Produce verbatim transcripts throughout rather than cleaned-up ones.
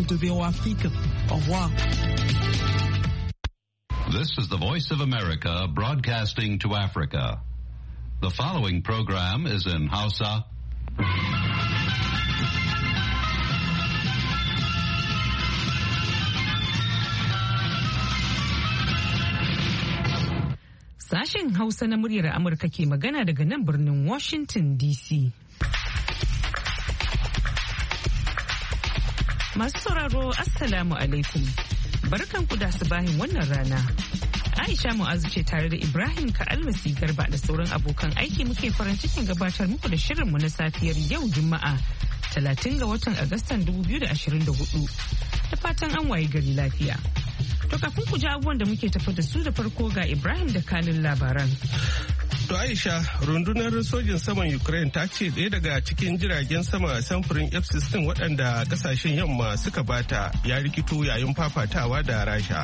de V O A Afrique. Au revoir. This is the Voice of America broadcasting to Africa. The following program is in Hausa. Sashen Hausa na muryar Amurka ke magana daga nan birnin Washington D C. Masu sauraro, Assalamu alaikum. Barkanku da asubahin wannan rana. Aisha Mu'azu ce tare da Ibrahim Ka'almasi Garba da sauran abokan aiki muke farin cikin gabatar muku da shirinmu na safiyar yau Juma'a talatin ga watan Agustan dubu biyu da ashirin da hudu. Da fatan an waye gari lafiya. To kafin ku ji abubuwan da muke tafi da su da farko ga Ibrahim da kanin labaran. To Aisha, rundunar sojin saman Ukraine ta ce ɗaya daga cikin jiragen sama samfurin F sixteen waɗanda ƙasashen yamma suka bata ya rikito yayin fafatawa da Rasha.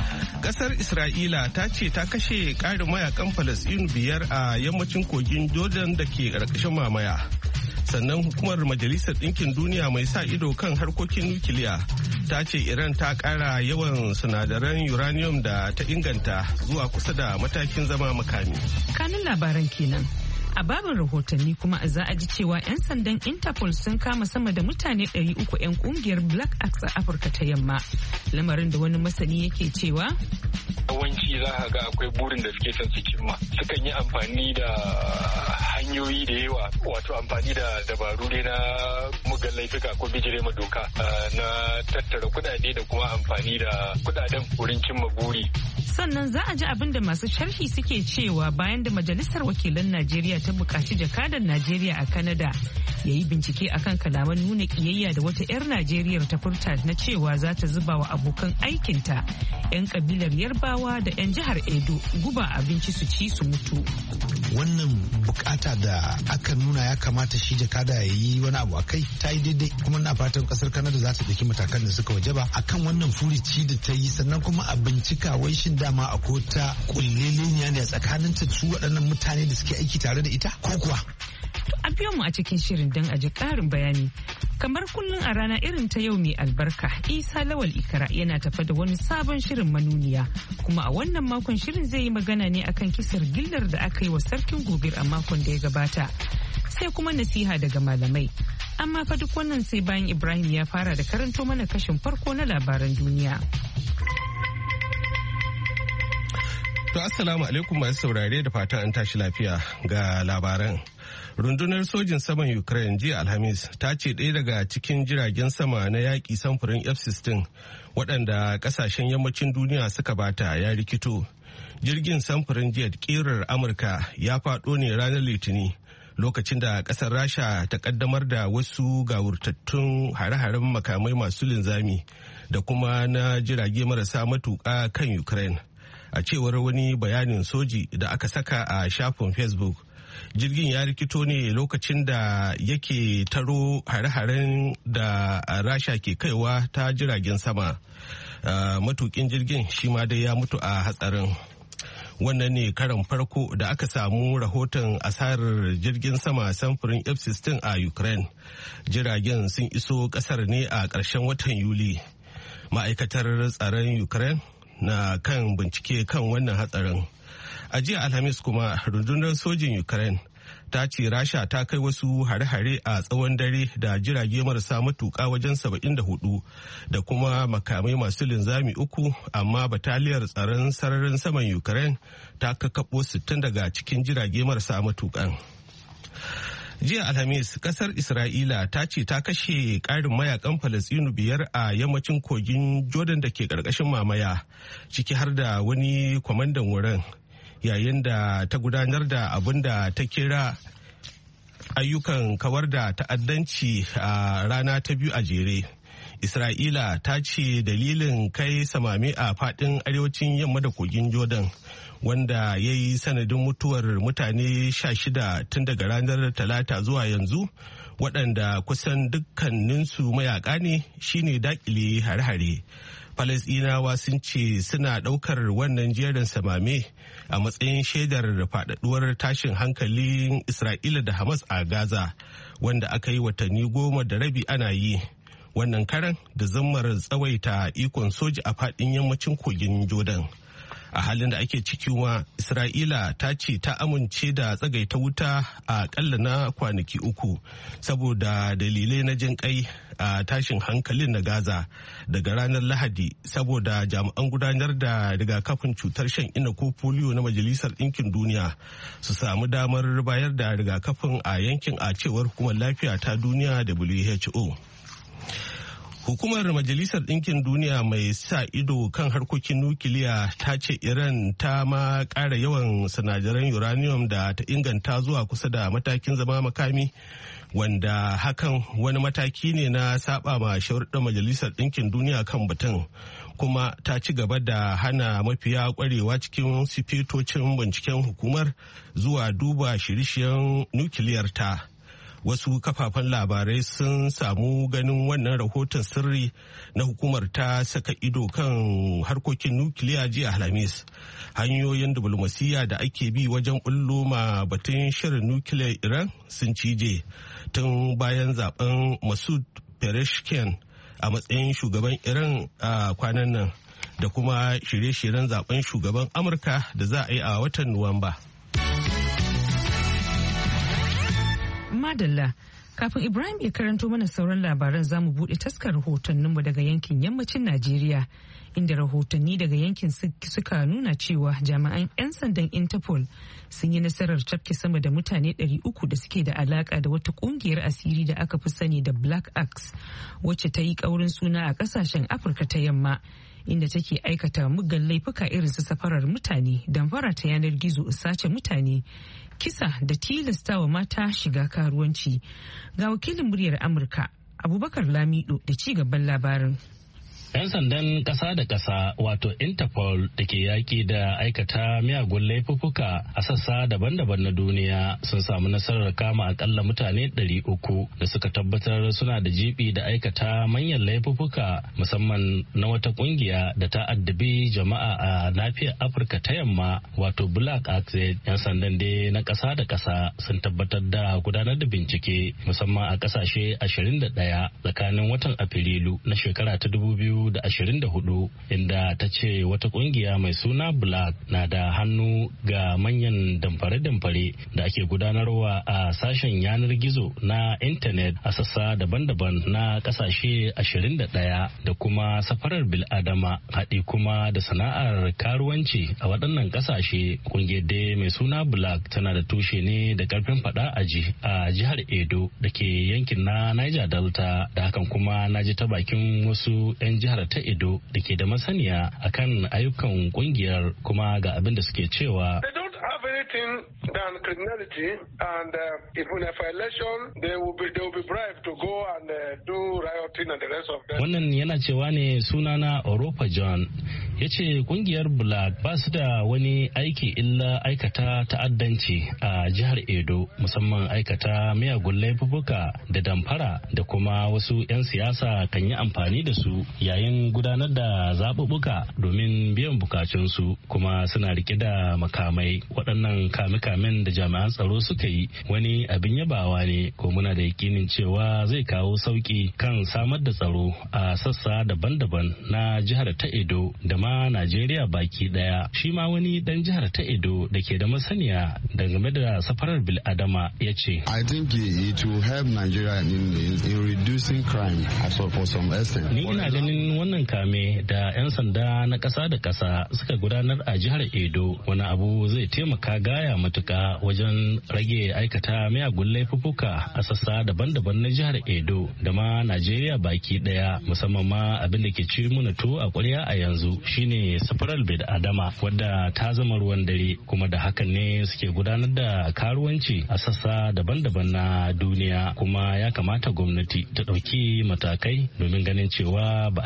Ƙasar Isra'ila ta ce ta kashe ƙarin mayakan Falasɗinu biyar a yammacin kogin Jordan da ke ƙarƙashin mamaya. Sannan hukumar Majalisar Ɗinkin Duniya mai sa ido kan harkokin nukiliya ta ce Iran ta ƙara yawan sinadaran uranium da ta inganta zuwa kusa da matakin zama makami. Kanin labaran kenan. A babin rahotanni kuma za a ji cewa 'yan sandan Interpol sun kama sama da mutane ɗari uku 'yan kungiyar Black Axe a Afirka ta Yamma. Lamarin da wani masani yake cewa yawanci za a ga akwai burin da suke son su cimma. Sukan yi amfani da hanyoyi da yawa, wato amfani da dabaru ne na mugan laifuka ko bijire ma doka na tattara kudade da kuma amfani da kudaden wurin cimma buri. Sannan za a ji abin da masu sharhi suke cewa bayan da Majalisar Wakilan Najeriya ta buƙaci jakadan Najeriya a Canada ya yi bincike akan kalaman nuna ƙiyayya da wata 'yar Najeriya ta furta na cewa za ta zuba wa abokan aikinta 'yan kabilar Yarbawa da 'yan jihar Edo guba abinci su ci su mutu. Wannan bukata da aka nuna ya kamata shi jakada ya yi wani abu a kai ta yi daidai, kuma na fatan kasar Canada za ta ɗauki matakan da suka wajaba akan wannan furici da ta yi, sannan kuma a bincika wai shin dama akwai ta kulleleniya ne a tsakanin ta su waɗannan mutane da suke aiki tare da ita ko kuwa. A biyo mu a cikin shirin don a ji ƙarin bayani. Kamar kullum a rana irin ta yau mai albarka, Isa Lawal Ikara yana tafa da wani sabon shirin manuniya. Kuma a wannan makon shirin zai yi magana ne akan kisar gillar da aka yi wa sarkin gobir a makon da ya gabata. Sai kuma nasiha daga malamai. Amma fa duk wannan sai bayan Ibrahim ya fara da karanto mana kashin farko na labaran duniya. To assalamu alaikum masu saurare da fatan an tashi lafiya ga labaran. Rundunar sojin saman Ukraine jiya Alhamis ta ce ɗaya daga cikin jiragen sama na yaƙi samfurin F sixteen waɗanda ƙasashen yammacin duniya suka bata ya rikito. Jirgin samfurin jet ƙirar Amurka ya faɗo ne ranar Litini lokacin da ƙasar Rasha ta ƙaddamar da wasu gawurtattun hare-haren makamai masu linzami da kuma na jirage marasa matuƙa kan Ukraine. A cewar wani bayanin soji da aka saka a shafin Facebook, jirgin ya rikito ne lokacin da yake taro hare-haren da Rasha ke kaiwa ta jiragen sama. Matukin jirgin shi ma dai ya mutu a hatsarin. Wannan ne karan farko da aka samu rahoton asarar jirgin sama samfurin F sixteen a Ukraine. Jiragen sun iso kasar ne a ƙarshen watan Yuli. Ma'aikatar tsaron Ukraine na kan bincike kan wannan hatsarin. A jiya Alhamis kuma rundunar sojin Ukraine ta ce Rasha ta kai wasu hare-hare a tsawon dare da jirage marasa matuƙa wajen saba'in da hudu da kuma makamai masu linzami uku, amma bataliyar tsaron sararin saman Ukraine ta kakkaɓo sittin daga cikin jirage marasa matuƙan. Jiya Alhamis, kasar Isra'ila ta ce ta kashe ƙarin mayakan Falasɗinu biyar a yammacin kogin Jordan da ke ƙarƙashin mamaya, ciki har da wani kwamandan wurin, yayin da ta gudanar da abin da ta kira ayyukan kawar da ta'addanci a rana ta biyu a jere. Isra'ila ta ce dalilin kai samame a faɗin arewacin yamma da kogin Jordan, wanda ya yi sanadin mutuwar mutane sha shida tun daga ranar talata zuwa yanzu, waɗanda kusan dukkaninsu mayaka ne, shine dakile hare-hare. Falasɗinawa sun ce suna ɗaukar wannan jerin samame a matsayin shaidar faɗaɗuwar tashin hankalin Isra'ila da Hamas a Gaza, wanda aka yi watanni goma da rabi ana yi, wannan karan da zammar tsawaita ikon soji a faɗin yammacin kogin Jordan. A halin da ake ciki wa Isra'ila ta ce ta amince da tsagaita wuta a ƙalla na kwanaki uku saboda dalilai na jin kai a tashin hankalin na Gaza daga ranar Lahadi saboda jami'an gudanar da rigakafin cutar shan inna ko polio na Majalisar Ɗinkin Duniya su samu damar bayar da rigakafin a yankin a cewar Hukumar Lafiya ta Duniya W H O. Hukumar Majalisar Ɗinkin Duniya mai sa ido kan harkokin nukiliya ta ce Iran ta ma ƙara yawan sinadaran uranium da ta inganta zuwa kusa da matakin zama makami, wanda hakan wani mataki ne na saba ma sharuɗan Majalisar Ɗinkin Duniya kan batun. Kuma ta ci gaba da hana mafiya kwarewa cikin sifitocin binciken hukumar zuwa duba shirye-shiryen nukiliyar ta. Wasu kafafen labarai sun samu ganin wannan rahoton sirri na hukumar ta saka ido kan harkokin nukiliya jiya Alhamis. Hanyoyin diplomasiyya da ake bi wajen bullo ma batun shirin nukiliyar Iran sun cije tun bayan zaben Masoud Pezeshkian a matsayin shugaban Iran a kwanan nan da kuma shirye-shiryen zaben shugaban Amurka da za a yi a watan Nuwamba. Madalla, kafin Ibrahim ya karanto mana sauran labaran za mu buɗe taskar rahotanninmu daga yankin yammacin Najeriya, inda rahotanni daga yankin suka nuna cewa jami'an 'yan sandan Interpol sun yi nasarar cafke sama da mutane ɗari uku da suke da alaka da wata ƙungiyar asiri da aka fi sani da Black Axe, wacce ta yi ƙaurin suna a ƙasashen Afirka ta Yamma, inda take aikata muggan laifuka irin su safarar mutane, damfara ta yanar gizo, sace mutane, kisa da tilastawa mata shiga karuwanci. Ga wakilin muryar Amurka Abubakar Lamido da ci gaban labarin. 'Yan sandan ƙasa da ƙasa wato Interpol da ke yaƙi da aikata miyagun laifuffuka a sassa daban-daban na duniya sun samu nasarar kama akalla mutane ɗari uku da suka tabbatar suna da jibi da aikata manyan laifuffuka musamman na wata ƙungiya da ta addabi jama'a a nafiyar Afirka ta Yamma wato Black Axe. 'Yan sandan dai na ƙasa da ƙasa sun tabbatar da gudanar da bincike musamman a ƙasashe ashirin da ɗaya tsakanin watan Afrilu na shekara ta dubu biyu da ashirin da hudu, inda ta ce wata kungiya mai suna Black na da hannu ga manyan damfare-damfare da ake gudanarwa a sashen yanar gizo na intanet a sassa daban-daban na kasashe ashirin da ɗaya da kuma safarar bil'adama haɗi kuma da sana'ar karuwanci a waɗannan kasashe. Kungiyar dai mai suna Black tana da tushe ne da karfin faɗa aji a jihar Edo da ke yankin na Niger Delta, da hakan kuma na ji ta bakin wasu 'yan jihar ta Edo da ke da masaniya akan ayyukan kungiyar, kuma ga abin da suke cewa. Than criminality, and uh, if in a violation they will be they will be bribed to go and uh, do rioting and the rest of them. Wannan yana cewa ne sunana Oropa John, ya ce kungiyar Black ba su da wani aiki illa aikata ta'addanci a jihar Edo, musamman aikata miyagun laifuka da damfara da kuma wasu 'yan siyasa kan yi amfani da su yayin gudanar da zaɓuɓɓuka domin biyan bukatunsu, kuma suna rike da makamai. Waɗannan kame-kamen da jami'an tsaro suka yi wani abin yabawa ne, ko muna da yakinin cewa zai kawo sauki kan samar da tsaro a sassa daban-daban na jihar ta Edo da ma Najeriya baki daya. Shi ma wani dan jihar ta Edo da ke da masaniya game da safarar bil'adama ya ce, I think it will help Nigeria in, in reducing crime for some extent. Ni ina ganin wannan kame da 'yan sanda na ƙasa da ƙasa suka gudanar a jihar Edo wani abu zai taimaka gaya matuka wajen rage aikata miyagun laifuffuka a sassa daban-daban na jihar Edo da ma Najeriya baki daya, musamman ma abin da ke ci muna to a ƙwarya a yanzu shine safarar bil'adama wadda ta zama ruwan dare, kuma da hakan ne suke gudanar da karuwanci a sassa daban-daban na duniya. Kuma ya kamata gwamnati ta ɗauki matakai domin ganin cewa ba a ci gaba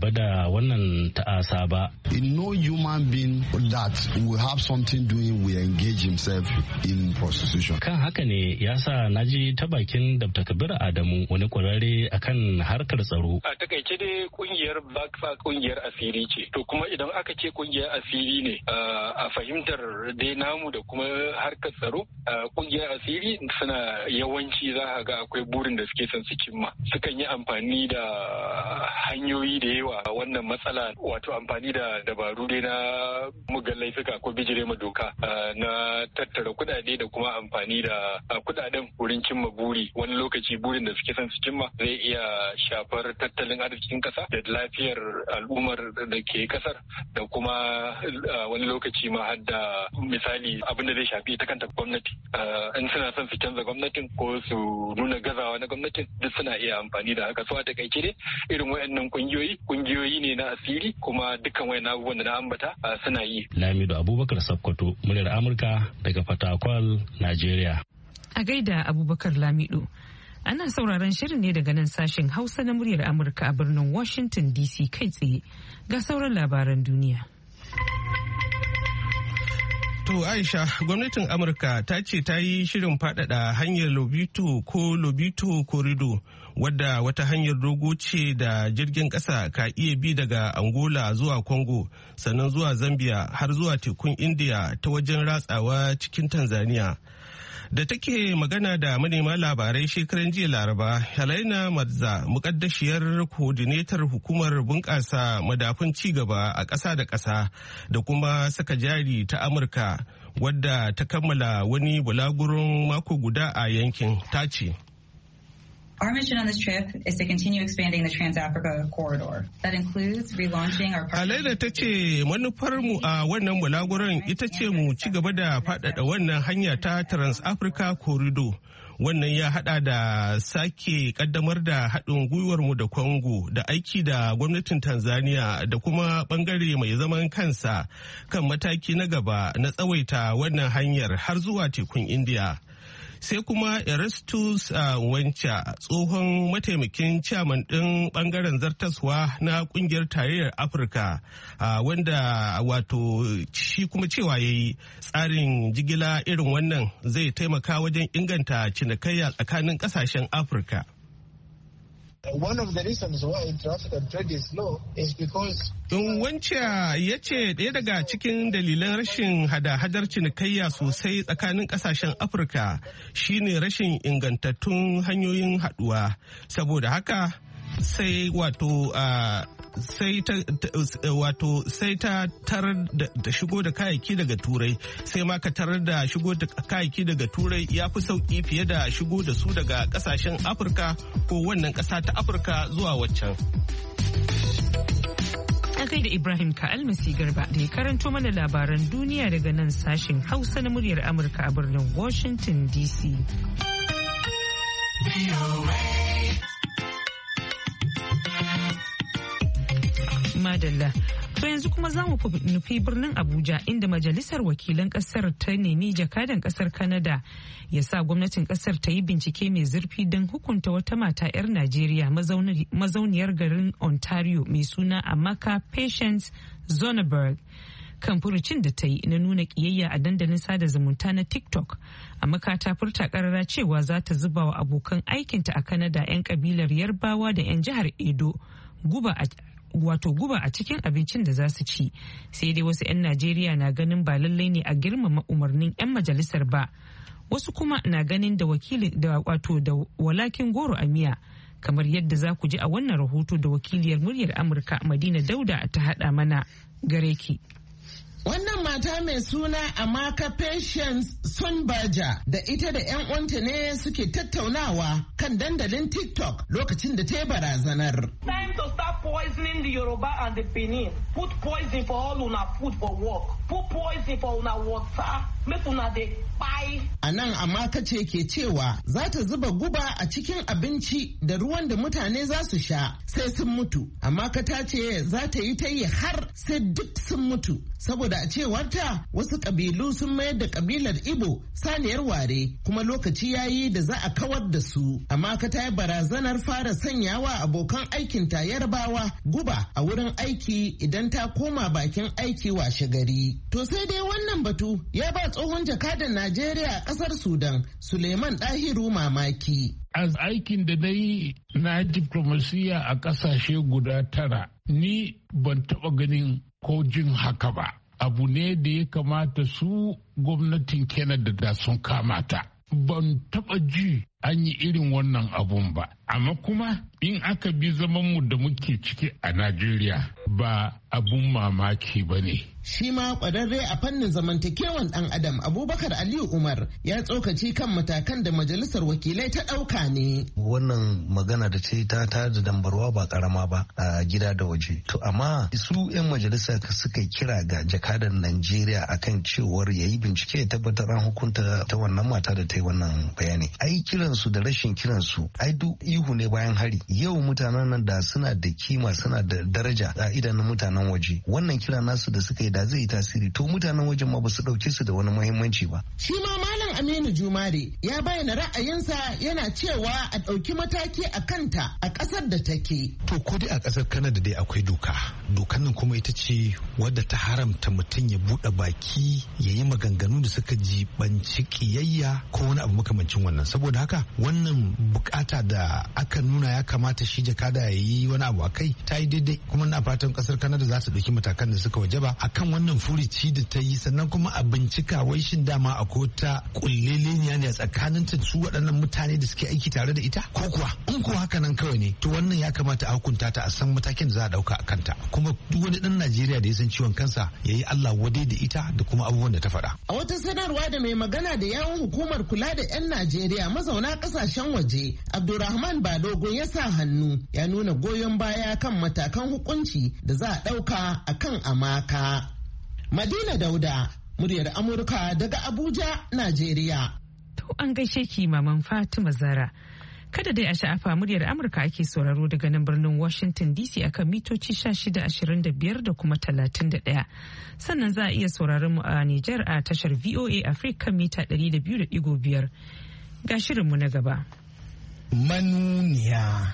gaba da wannan ta'asa ba. In no human being that will have something doing will engage himself in prostitution. Kan haka ne ya sa na ji ta bakin Dabta Kabir Adamu wani kwararre akan harkar tsaro. A takaice dai kungiyar Bakfa kungiyar asiri ce. To kuma idan aka ce kungiyar asiri ne a fahimtar dai namu da kuma harkar tsaro, kungiyar asiri suna yawanci za a ga akwai burin da suke son su cimma. Sukan yi amfani da hanyoyi da yawa a wannan matsala, wato amfani da dabaru dai na mugan laifuka ko bijire ma doka na tattara kudade da kuma amfani da kudaden wurin cimma buri. Wani lokaci burin da suke son su cimma zai iya shafar tattalin arzikin kasa da lafiyar al'ummar da ke kasar, da kuma wani lokaci ma har da misali abin da zai shafi ita kanta gwamnati. In suna son su canza gwamnatin ko su nuna gazawa na gwamnatin, duk suna iya amfani da haka. So a takaice dai irin wayannan kungiyoyi kungiyoyi ne na asiri, kuma dukkan wayannan abubuwan da na ambata suna yi. Lamido Abubakar Sakkwato, muryar Amurka daga Fatakwal, Najeriya. A gaida Abubakar Lamido. Ana sauraron shirin ne daga nan sashen Hausa na muryar Amurka a birnin Washington D C kai tsaye. Ga sauran labaran duniya. To Aisha, gwamnatin Amurka ta ce ta yi shirin faɗaɗa hanyar Lobito ko Lobito Corridor, wadda wata hanyar dogo ce da jirgin ƙasa ka iya bi daga Angola zuwa Congo, sannan zuwa Zambia har zuwa tekun India ta wajen ratsawa cikin Tanzania. Da take magana da manema labarai shekaran jiya Laraba, Helena Madza, mukaddashiyar coordinator hukumar bunƙasa madafun cigaba a ƙasa da ƙasa da kuma saka jari ta Amurka, wadda ta kammala wani bulaguron mako guda a yankin, ta ce. Our mission on this trip is to continue expanding the Trans-Africa corridor. That includes relaunching our Halaila ta ce manufarmu a wannan bulaguron ita ce mu ci gaba da faɗaɗa wannan hanya ta Trans-Africa corridor. Wannan ya hada da sake kaddamar da haɗin gwiwarmu da Congo da aiki da gwamnatin Tanzania da kuma bangare mai zaman kansa kan mataki na gaba na tsawaita wannan hanyar har zuwa tekun India. Sai kuma Erastus uh, Wancha, tsohon mataimakin chairman ɗin ɓangaren zartaswa na ƙungiyar tarayyar Afirka, uh, wanda wato shi kuma cewa ya yi tsarin jigila irin wannan zai taimaka wajen inganta cinikayya tsakanin ƙasashen Afirka. One of the reasons why intra-African trade is low is because Wancan ya ce ɗaya daga cikin dalilan rashin hada-hadar cinikayya sosai tsakanin ƙasashen Afirka shine rashin ingantattun hanyoyin haɗuwa. Saboda haka sai wato sai ta wato sai ta tarar da shigo da kayayyaki daga turai, sai ma ka tarar da shigo da kayayyaki daga turai ya fi sauki fiye da shigo da su daga kasashen Afirka ko wannan kasa ta Afirka zuwa waccan. An kai da Ibrahim Ka'almasi Garba da ya karanto mana labaran duniya daga nan sashen Hausa na muryar Amurka a birnin Washington D C. Madalla. To yanzu kuma za mu nufi birnin Abuja inda Majalisar Wakilan Kasar ta nemi jakadan kasar Canada ya sa gwamnatin kasar ta yi bincike mai zurfi don hukunta wata mata 'yar Najeriya mazauniyar garin Ontario mai suna Amaka Patience Zonneberg kan furucin da ta yi na nuna kiyayya a dandalin sada zumunta na TikTok. Amaka ta furta karara cewa za ta zuba wa abokan aikinta a Canada 'yan kabilar Yarbawa da 'yan jihar Edo guba a wato guba a cikin abincin da za su ci, sai dai wasu 'yan Najeriya na ganin ba lallai ne a girmama umarnin 'yan majalisar ba, wasu kuma na ganin da wakili da wato da walakin goro a miya, kamar yadda za ku ji a wannan rahoto da wakiliyar muryar Amurka Madina Dauda ta hada mana. Gare ki. Wannan mata mai suna Amaka Patience Sunbaja da ita da 'yan uwanta ne suke tattaunawa kan dandalin TikTok lokacin da ta yi barazanar. Time to start poisoning the Yoruba and the Benin. Put poison for all una food for work. Put poison for una water. Make una dey buy. A nan Amaka ce ke cewa za ta zuba guba a cikin abinci da ruwan da mutane za su sha sai sun mutu. Amaka ta ce za ta yi ta yi har sai duk sun mutu. Saboda saboda a cewarta wasu kabilu sun mayar da kabilar Igbo saniyar ware kuma lokaci yayi da za a kawar da su. Amma ka ta yi barazanar fara sanyawa abokan aikin ta Yarbawa guba a wurin aiki idan ta koma bakin aiki washe gari. To sai dai wannan batu ya ba tsohon jakadan Najeriya a kasar Sudan Suleiman Dahiru mamaki. A aikin da na yi na diplomasiya a ƙasashe guda tara, ni ban taɓa ganin ko jin haka ba. Abu ne da ya kamata su gwamnatin Canada da sun kamata. Ban taɓa ji an yi irin wannan abun ba. Amma kuma in aka bi zamanmu da muke ciki a Najeriya ba abun mamaki ba ne. Shi ma ƙwararre a fannin zamantakewan ɗan adam Abubakar Aliyu Umar ya tsokaci kan matakan da majalisar wakilai ta ɗauka ne. Wannan magana da ce ta ta da dambarwa ba karama ba a gida da waje. To amma su 'yan majalisa suka kira ga jakadan Najeriya akan cewar yayi bincike ya tabbatar an hukunta ta wannan mata da ta yi wannan bayani. Ai kiransu da rashin kiransu ai duk ihu ne bayan hari. Yau mutanen nan da suna da kima suna da daraja a idanun mutanen waje. Wannan kira nasu da suka yi da zai yi tasiri to mutanen wajen ma ba su dauke su da wani muhimmanci ba. Shi ma Malam Aminu Jumare ya bayyana ra'ayinsa yana cewa a ɗauki mataki a kanta a ƙasar da take. To ko dai a ƙasar Canada dai akwai doka. Dokan nan kuma ita ce wadda ta haramta mutum ya buɗe baki ya yi maganganu da suka jibanci ƙiyayya ko wani abu makamancin wannan. Saboda haka wannan bukata da aka nuna ya kamata shi jakada ya yi wani abu a kai ta yi daidai kuma na fatan ƙasar Canada za ta ɗauki matakan da suka wajaba akan wannan furici da ta yi sannan kuma a bincika wai shin dama akwai ta kulleleniya ne a tsakanin ta su waɗannan mutane da suke aiki tare da ita ko kuwa in ko haka nan kawai ne to wannan ya kamata a hukunta ta a san matakin da za a ɗauka a kanta kuma duk wani ɗan Najeriya da ya san ciwon kansa ya yi Allah wadai da ita da kuma abubuwan da ta faɗa. A wata sanarwa da mai magana da yawun hukumar kula da 'yan Najeriya mazauna ƙasashen waje Abdulrahman Badogo ya sa hannu ya nuna goyon baya kan matakan hukunci da za a ɗauka a kan Amaka. Madina Dauda, muryar Amurka daga Abuja, Najeriya. To an gaishe ki Maman Fatima Zara. Kada dai a sha'afa muryar Amurka ake sauraro daga nan birnin Washington D C akan mitoci shida ashirin da biyar da kuma talatin da ɗaya. Sannan za a iya sauraron mu a Nijar a tashar V O A Africa mita ɗari da biyu da ɗigo biyar. Ga shirinmu na gaba. Manuniya.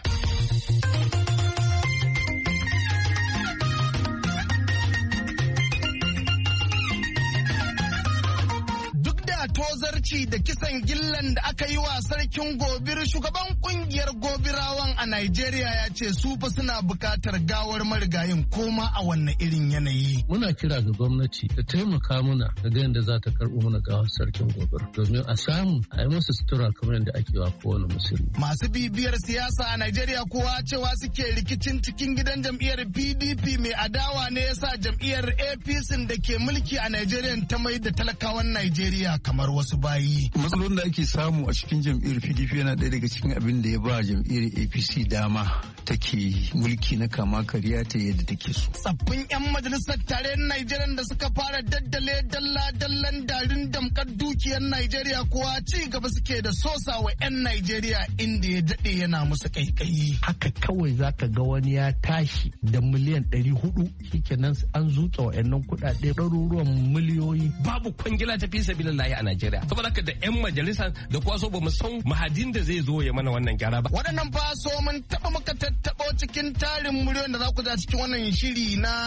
Tozarci da kisan gillan da aka yi wa sarkin gobir shugaban kungiyar gobirawan a Najeriya ya ce su fa suna bukatar gawar marigayin koma a wannan irin yanayi. Muna kira ga gwamnati ta taimaka mana da ga yadda za ta karɓo mana gawar sarkin gobir domin a samu a yi masa sutura kamar yadda ake wa kowane musulmi. Masu bibiyar siyasa a Najeriya kowa cewa suke rikicin cikin gidan jam'iyyar P D P mai adawa ne yasa jam'iyyar A P C da ke mulki a Najeriya ta mai da talakawan Najeriya kamar wasu bayi. Matsalolin da ake samu a cikin jam'iyyar P D P yana ɗaya daga cikin abin da ya ba jam'iyyar A P C dama take mulki na kama karya ta yadda take so. Tsaffin 'yan majalisar tarayyar Najeriya da suka fara daddale dalla-dallan darin damkar dukiyar Najeriya kuwa ci gaba suke da sosa wa 'yan Najeriya inda ya daɗe yana musu kaikayi. Haka kawai zaka ga wani ya tashi da miliyan ɗari hudu shikenan an zuƙa wa'annan kuɗaɗe ɗaruruwan miliyoyi. Babu kwangila ta fi sabilillahi a Najeriya. Saboda haka da 'yan majalisa da kuwa so ba mu san mahadin da zai zo ya mana wannan gyara ba. Waɗannan fa so mun taɓa maka tattaɓo cikin tarin muryoyin da za ku za cikin wannan shiri na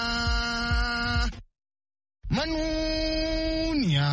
manuniya.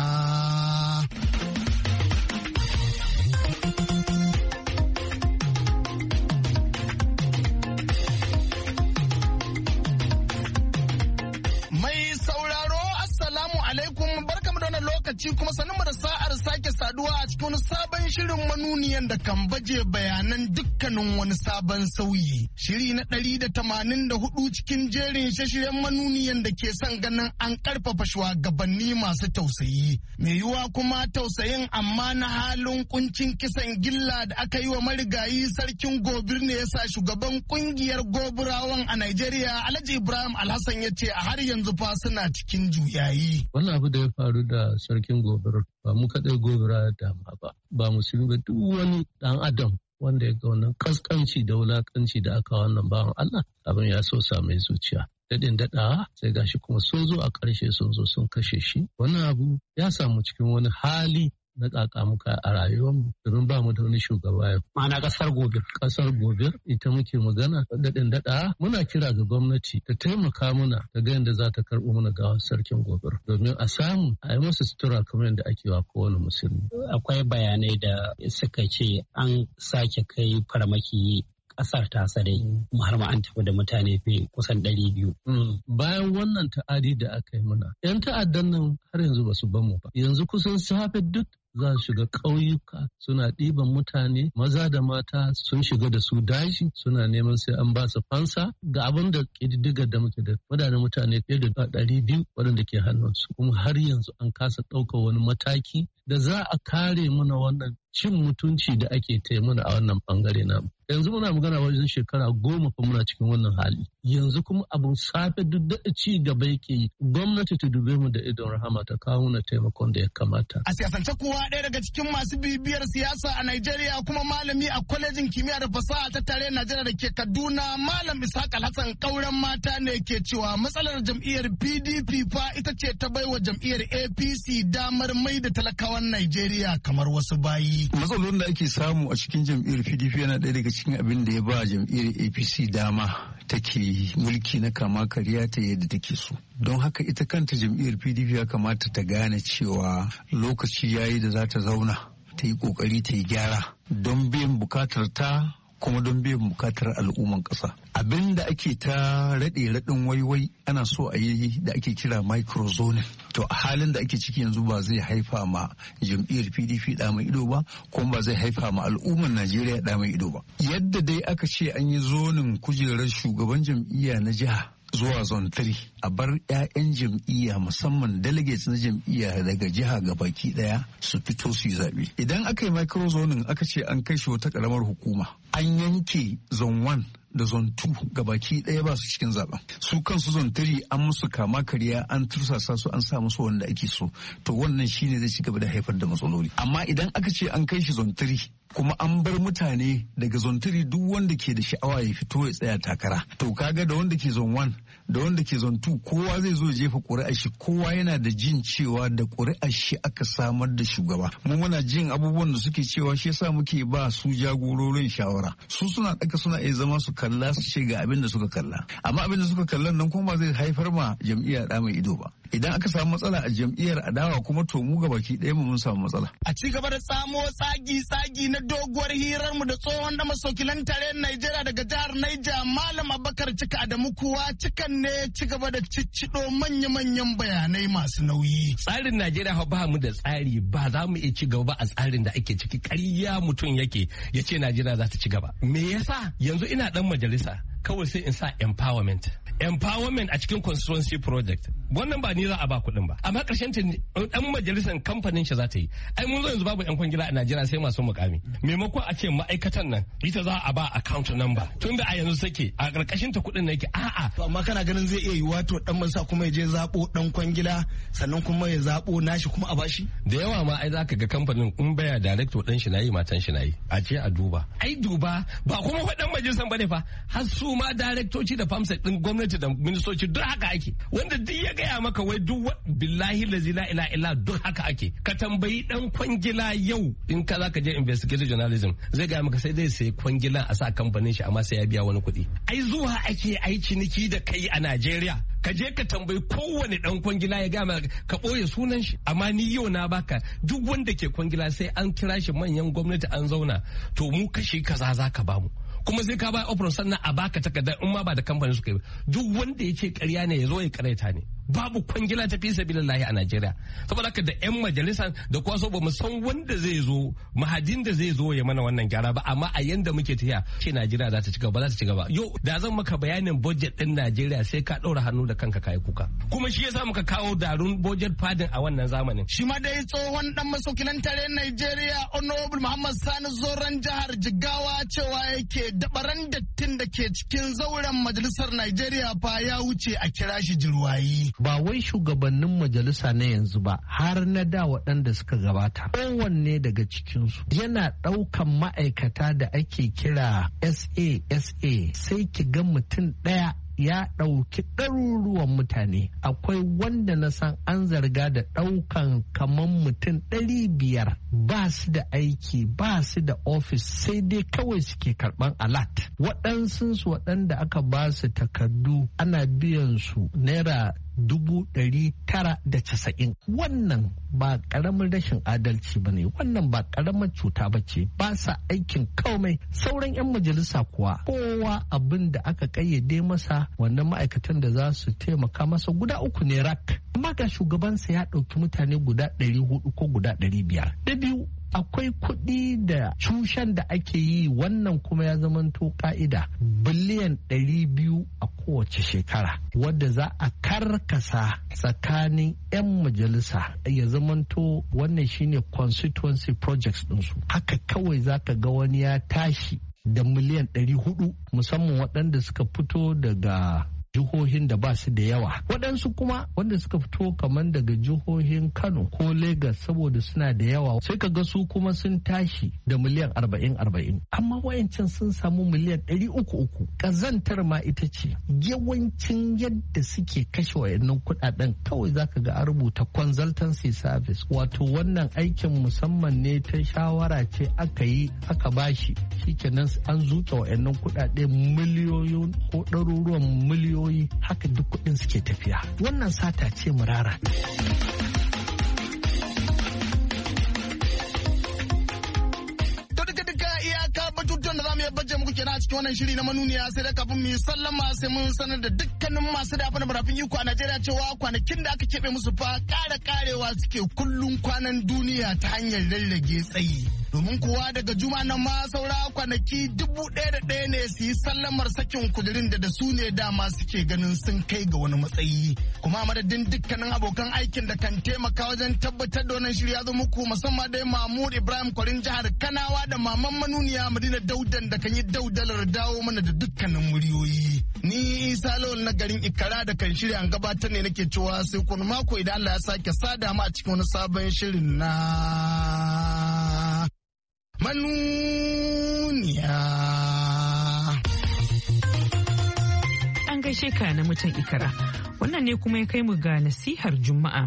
Mai sauraro assalamu alaikum barkamu da wannan lokaci kuma sanin mu da sa'ar sake saduwa a cikin wani sabon shirin manuniyan da kan baje bayanan dukkanin wani sabon sauyi. Shiri na ɗari da tamanin da hudu cikin jerin shashiren manuniyan da ke son ganin an ƙarfafa shugabanni masu tausayi. Mai yiwuwa kuma tausayin amma na halin kuncin kisan gilla da aka yi wa marigayi sarkin gobir ne ya sa shugaban kungiyar gobirawan a Najeriya Alhaji Ibrahim Alhassan ya ce a har yanzu fa suna cikin juyayi. Wannan abu da ya faru da sarkin gobir ba mu kaɗai gobira da dama ba ba musulmi ba duk wani ɗan adam wanda ya ga wannan kaskanci da wulakanci da aka wannan bawan Allah abin ya so sa mai zuciya daɗin daɗawa sai gashi kuma sun zo a ƙarshe sun zo sun kashe shi. Wannan abu ya samu cikin wani hali na muka a rayuwarmu domin ba mu da wani shugaba yau. Ma'ana ƙasar gobe. Ƙasar gobe ita muke magana daɗin daɗa muna kira ga gwamnati ta taimaka muna ta ga yadda za ta karɓo mana gawar sarkin gobe domin a samu a yi masa sutura kamar yadda ake wa kowane musulmi. Akwai bayanai da suka ce an sake kai farmaki kasar ta sare har ma an tafi da mutane fi kusan ɗari biyu. Bayan wannan ta'adi da aka yi mana, 'yan ta'addan nan har yanzu ba su ban mu ba. Yanzu kusan safe duk za su shiga ƙauyuka suna ɗiban mutane maza da mata sun shiga da su daji suna neman sai an ba su fansa ga abin da ƙididdigar da muke da wadannan mutane fiye da ɗari biyu waɗanda ke hannunsu kuma har yanzu an kasa ɗaukar wani mataki da za a kare mana wannan cin mutunci da ake taimuna a wannan bangare namu. Yanzu muna magana wajen shekara goma fa muna cikin wannan hali. Yanzu kuma abun safe duk da ci gaba yake yi. Gwamnati ta dube mu da idon rahama ta kawo na taimakon da ya kamata. A siyasance kuwa ɗaya daga cikin masu bibiyar siyasa a Najeriya kuma malami a kwalejin kimiyya da fasaha ta tare Najeriya da ke Kaduna Malam Ishaq Alhassan Kauren mata ne ke cewa matsalar jam'iyyar P D P fa ita ce ta baiwa jam'iyyar A P C damar mai da talakawan Najeriya kamar wasu bayi. Matsalolin da ake samu a cikin jam'iyyar P D P yana ɗaya daga cikin abin da ya ba jam'iyyar A P C dama take mulki na kama karya ta yadda take so. Don haka ita kanta jam'iyyar P D P ya kamata ta gane cewa lokaci yayi da za ta zauna ta yi kokari ta yi gyara don biyan bukatar ta kuma don biyan bukatar al'umman ƙasa. Abin da ake ta raɗe raɗin waiwai ana so a yi da ake kira microzoning. To a halin da ake ciki yanzu ba zai haifa ma jam'iyyar P D P ɗa mai ido ba kuma ba zai haifa ma al'umman Najeriya ɗa mai ido ba. Yadda dai aka ce an yi zonin kujerar shugaban jam'iyya na jiha zuwa zone three a bar 'ya'yan jam'iyya musamman delegates na jam'iyya daga jiha ga baki daya su fito su yi zaɓe. Idan aka yi micro zoning aka ce an kai shi wata ƙaramar hukuma an yanke zone one da zone two ga baki ɗaya ba su cikin zaɓen. Su kansu zone three an musu kama karya an tursasa su an sa musu wanda ake so. To wannan shine zai ci gaba da haifar da matsaloli. Amma idan aka ce an kai shi zone three kuma an bar mutane daga zone three duk wanda ke da sha'awa ya fito ya tsaya takara. To kaga da wanda ke zone one da wanda ke zone two kowa zai zo jefa ƙuri'ar shi kowa yana da jin cewa da ƙuri'ar shi aka samar da shugaba. Mu muna jin abubuwan da suke cewa shi yasa muke ba su jagororin shawara. Su suna ɗaka suna iya zama su kalla su ce ga abin da suka kalla. Amma abin da suka kalla nan kuma ba zai haifar ma jam'iyyar ɗa mai ido ba. Idan aka samu matsala a jam'iyyar adawa kuma to mu gabaki ɗaya mu mun samu matsala. A ci gaba da tsamo tsagi-tsagi na doguwar hirar mu da tsohon da masokilan tare Najeriya daga jihar Niger Malam Abubakar Cika Adamu kuwa cikan ne ci gaba da ciccido manya-manyan bayanai masu nauyi. Tsarin Najeriya ba mu da tsari ba za mu iya ci gaba ba a tsarin da ake ciki ƙarya mutum yake ya ce Najeriya za ta ci gaba. Me yasa yanzu ina dan majalisa kawai sai in sa empowerment. Empowerment a cikin constituency project. Wannan ba ni za a ba kuɗin ba. Amma ƙarshen ta ɗan majalisar kamfanin shi za ta yi. Ai mun zo yanzu babu ƴan kwangila a Najeriya sai masu mukami. Maimakon a ce ma'aikatan nan ita za a ba account number. Tun da a yanzu sake a ƙarƙashin ta kuɗin na yake a'a. To amma kana ganin zai iya yiwuwa to ɗan mansa kuma ya je zaɓo ɗan kwangila sannan kuma ya zaɓo nashi kuma a bashi. Da yawa ma ai za ka ga kamfanin in baya director ɗan shi na yi matan shi na yi. A ce a duba. Ai duba ba kuma faɗan majalisar bane fa har su ma darektoci da famsa ɗin gwamnati da ministoci duk haka ake wanda duk ya gaya maka wai duk billahi lazi la ila illa duk haka ake ka tambayi dan kwangila yau in ka zaka je investigative journalism zai gaya maka sai zai sai kwangila a sa kamfanin shi amma sai ya biya wani kuɗi ai zuwa ake ai ciniki da kai a Najeriya ka je ka tambayi kowane dan kwangila ya gaya maka ka ɓoye sunan shi amma ni yau na baka duk wanda ke kwangila sai an kira shi manyan gwamnati an zauna to mu kashi kaza zaka bamu kuma sai ka ba operon sannan a baka takardar in ma ba da kamfanin suka yi duk wanda ya ce ƙarya ne ya zo ya karaita ne babu kwangila ta fi sabilillahi a Najeriya saboda haka da yan majalisa da kwaso ba mu san wanda zai zo mahadin da zai zo ya mana wannan gyara ba amma a yanda muke tafiya ce Najeriya za ta ci gaba za ta ci gaba yau da zan maka bayanin budget din Najeriya sai ka ɗaura hannu da kanka kai kuka kuma shi yasa muka kawo darun budget fadin a wannan zamanin shi ma dai tsohon dan masokilan tare Najeriya Honorable Muhammad Sani Zoran jihar Jigawa cewa yake dabaran dattin da ke cikin zauren majalisar Najeriya fa ya wuce a kira shi jirwayi. Ba wai shugabannin majalisa na yanzu ba har na da waɗanda suka gabata. Kowanne daga cikinsu yana ɗaukan ma'aikata da ake kira S A S A sai ki ga mutum ɗaya ya ɗauki ɗaruruwan mutane. Akwai wanda na san an zarga da ɗaukan kamar mutum ɗari biyar ba su da aiki ba su da ofis sai dai kawai suke karɓan alat. Waɗansu waɗanda aka ba su takardu ana biyan su naira dubu ɗari tara da casa'in. Wannan ba ƙaramin rashin adalci ba ne, wannan ba ƙaramar cuta ba ce, ba sa aikin komai. Sauran 'yan majalisa kuwa kowa abin da aka ƙayyade masa wannan ma'aikatan da za su taimaka masa guda uku ne rak. Amma ga shugabansa ya ɗauki mutane guda ɗari hudu ko guda ɗari biyar. Da biyu, akwai kuɗi da cushen da ake yi, wannan kuma ya zamanto ka'ida biliyan ɗari biyu a kowace shekara wadda za a karkasa tsakanin 'yan majalisa ya zamanto wannan shine constituency projects ɗinsu. Haka kawai zaka ga wani ya tashi da miliyan ɗari hudu musamman waɗanda suka fito daga jihohin da ba su da yawa, waɗansu kuma wanda suka fito kamar daga jihohin Kano ko Legas saboda suna da yawa sai ka ga su kuma sun tashi da miliyan arba'in arba'in, amma wayancan sun samu miliyan ɗari uku uku. Ƙazantar ma ita ce yawancin yadda suke kashe wayannan kuɗaɗen kawai zaka ga an rubuta consultancy service, wato wannan aikin musamman ne ta shawara ce aka yi aka bashi, shikenan an zuke wayannan kuɗaɗe miliyoyin ko ɗaruruwan miliyoyi haka duk kudin suke tafiya. Wannan sata ce murara. Batutuwan da za mu yi baje muku kenan a cikin wannan shiri na manuniya, sai da kafin mu yi sallama sai mun sanar da dukkanin masu dafa na barafin iko a Najeriya cewa kwanakin da aka keɓe musu fa ƙara ƙarewa suke kullum kwanan duniya ta hanyar rarrage tsayi. Domin kuwa daga juma nan ma saura kwanaki dubu ɗaya da ɗaya ne su yi sallamar sakin kudirin da da su ne dama suke ganin sun kai ga wani matsayi. Kuma a madadin dukkanin abokan aikin da kan taimaka wajen tabbatar da wannan shirya zo muku, musamman dai Mahmud Ibrahim Kwarin jihar Kanawa da Maman Manuniya Madina Daudan da kan yi daudalar dawo mana da dukkanin muryoyi. Ni Isa Lawal na garin Ikara da kan shirya an gabatar ne nake cewa sai kun mako idan Allah ya sake sada mu a cikin wani sabon shirin na manuniya. An gaishe ka na mutan Ikara. Wannan ne kuma ya kai mu ga nasihar Juma'a.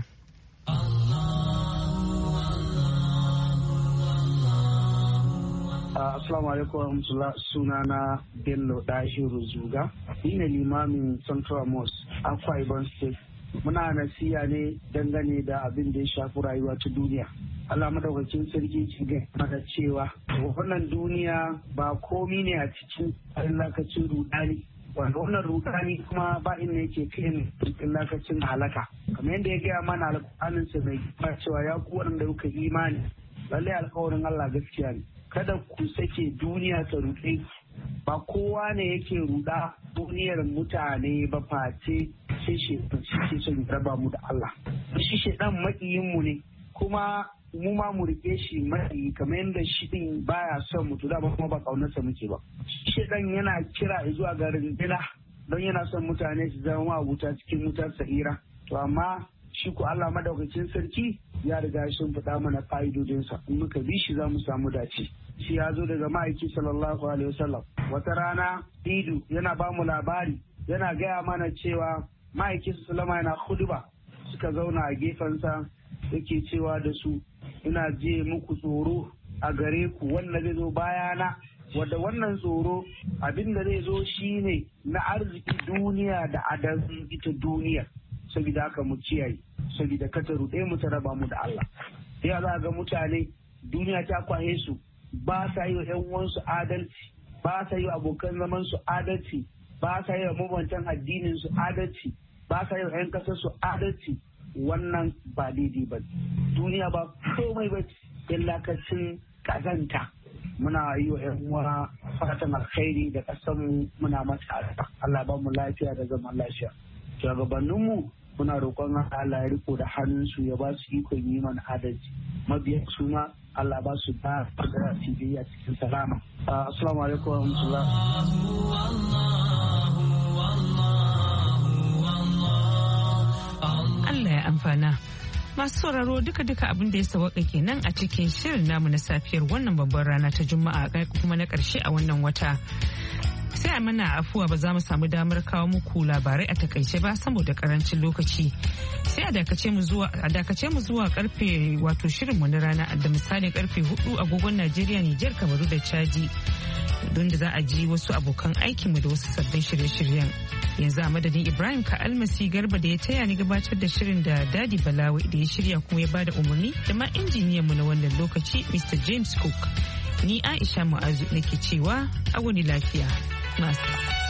Assalamu alaikum warahmatullah, sunana Bello Dahiru Zuga. Ni ne limamin Central Mosque, Akwa Ibom State. Muna nasiha ne dangane da abin da ya shafi rayuwa ta duniya. Allah madaukakin sarki ci gaba cewa wannan duniya ba komi ne a cikin lakacin rudani, wanda wannan rudani kuma ba inda yake kai cikin lakacin halaka. Kamar yadda ya gaya mana alƙur'anin sa mai gaba cewa ya ku waɗanda kuka imani, lalle alƙawarin Allah gaskiya ne. Kada ku sake duniya ta ruɗe, ba kowa ne yake ruɗa duniyar mutane ba face sai shi suke son raba mu da Allah. Shi shedan maƙiyin mu ne, kuma mu ma mu rike shi mai kamar yadda shi din baya son mu to da kuma ba kaunarsa muke ba. Shi shedan yana kira zuwa ga rindina don yana son mutane su zama wuta cikin wutar sa'ira. To amma shi ko Allah madaukakin sarki ya riga sun faɗa mana fa'idodinsa, in muka bi shi za mu samu dace. Shi ya zo daga ma'aiki sallallahu alaihi wasallam. Wata rana Idu yana ba mu labari, yana gaya mana cewa ma'aiki sallama yana huduba, suka zauna a gefensa yake cewa da su, ina je muku tsoro a gare ku wanda zai zo bayana, wadda wannan tsoro abin da zai zo shine na arziki duniya da adalci ita duniya. Saboda haka mu kiyaye, saboda ka ta ruɗe mu ta raba mu da Allah. Sai za ga mutane duniya ta kwaye su, ba sa yi wa 'yan uwansu adalci, ba sa yi wa abokan zaman su adalci, ba sa yi wa mabantan addinin su adalci, ba sa yi wa 'yan kasar su adalci. Wannan ba daidai ba. Duniya ba komai ba illakacin kazanta. Muna yi wa 'yan uwa fatan alkhairi da kasan muna mata Allah ba mu lafiya da zaman lafiya. Shugabanninmu muna roƙon Allah ya riko da hannunsu ya ba su ikon yi mana adalci. Mabiyan su ma Allah ba su da fadara tibiyya cikin salama. Assalamu alaikum wa rahmatullah. Allah ya amfana. Masu sauraro duka-duka abin da ya sawaka kenan a cikin shirin namu na safiyar wannan babbar rana ta Juma'a kuma na ƙarshe a wannan wata. Sai a mana afuwa ba za mu samu damar kawo muku labarai a takaice ba saboda karancin lokaci. Sai a dakace mu zuwa a dakace mu zuwa karfe wato shirin mu na rana da misalin karfe hudu agogon Najeriya, Nijar, Kamaru da Chadi. Don da za a ji wasu abokan aikinmu da wasu sabbin shirye-shiryen. Yanzu a madadin Ibrahim Ka'almasi Garba da ya taya ni gabatar da shirin da Dadi Balawi da ya shirya kuma ya bada umarni da ma injiniyanmu na wannan lokaci Mister James Cook. Ni Aisha Mu'azu nake cewa a wani lafiya. Masu.